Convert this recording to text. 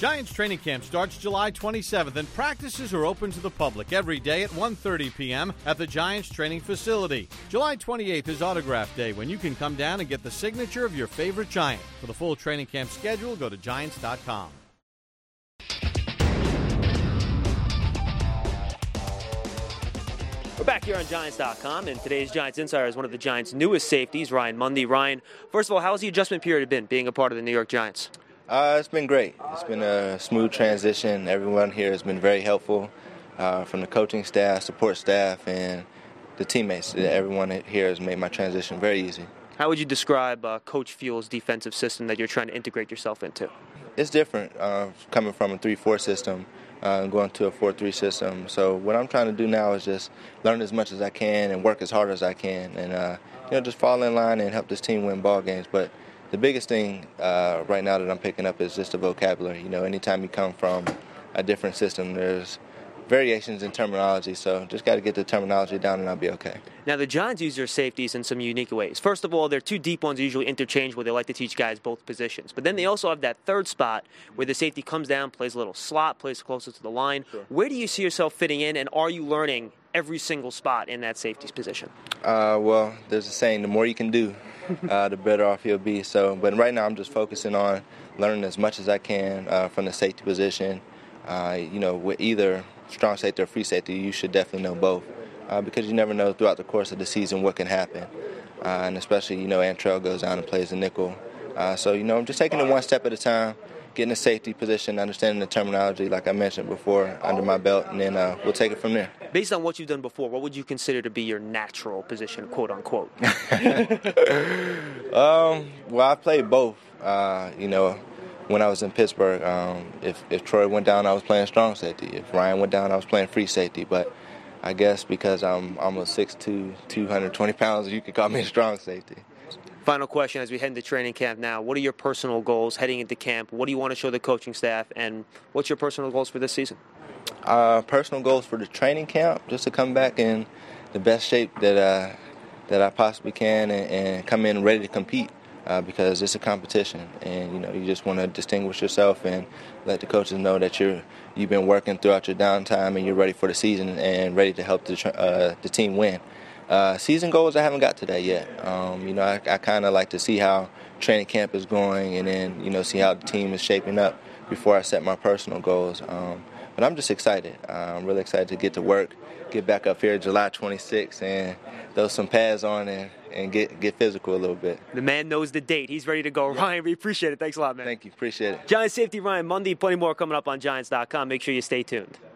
Giants training camp starts July 27th, and practices are open to the public every day at 1:30 p.m. at the Giants training facility. July 28th is Autograph Day, when you can come down and get the signature of your favorite Giant. For the full training camp schedule, go to Giants.com. We're back here on Giants.com, and today's Giants Insider is one of the Giants' newest safeties, Ryan Mundy. Ryan, first of all, how's the adjustment period been, being a part of the New York Giants? It's been great. It's been a smooth transition. Everyone here has been very helpful, from the coaching staff, support staff, and the teammates. Everyone here has made my transition very easy. How would you describe Coach Fuel's defensive system that you're trying to integrate yourself into? It's different, coming from a 3-4 system, going to a 4-3 system. So what I'm trying to do now is just learn as much as I can and work as hard as I can, and just fall in line and help this team win ball games. But the biggest thing right now that I'm picking up is just the vocabulary. Anytime you come from a different system, there's variations in terminology, so just got to get the terminology down and I'll be okay. Now, the Giants use their safeties in some unique ways. First of all, their two deep ones are usually interchangeable. They like to teach guys both positions. But then they also have that third spot where the safety comes down, plays a little slot, plays closer to the line. Sure. Where do you see yourself fitting in, and are you learning every single spot in that safety's position? Well, there's a saying, the more you can do, the better off you'll be. But right now I'm just focusing on learning as much as I can from the safety position. With either strong safety or free safety, you should definitely know both, because you never know throughout the course of the season what can happen. And especially, Antrell goes down and plays the nickel. I'm just taking it one step at a time, getting the safety position, understanding the terminology, like I mentioned before, under my belt, and then we'll take it from there. Based on what you've done before, what would you consider to be your natural position, quote unquote? Well, I played both. When I was in Pittsburgh, if Troy went down, I was playing strong safety. If Ryan went down, I was playing free safety. But I guess because I'm almost 6'2", 220 pounds, you could call me a strong safety. Final question as we head into training camp now. What are your personal goals heading into camp? What do you want to show the coaching staff? And what's your personal goals for this season? Personal goals for the training camp, just to come back in the best shape that I possibly can and come in ready to compete. Because it's a competition, and you just want to distinguish yourself and let the coaches know that you've been working throughout your downtime and you're ready for the season and ready to help the team win. Season goals, I haven't got to that yet. I kind of like to see how training camp is going and then see how the team is shaping up before I set my personal goals. But I'm just excited. I'm really excited to get to work, get back up here July 26th, and throw some pads on and get physical a little bit. The man knows the date. He's ready to go. Ryan, we appreciate it. Thanks a lot, man. Thank you. Appreciate it. Giants safety Ryan Mundy. Plenty more coming up on Giants.com. Make sure you stay tuned.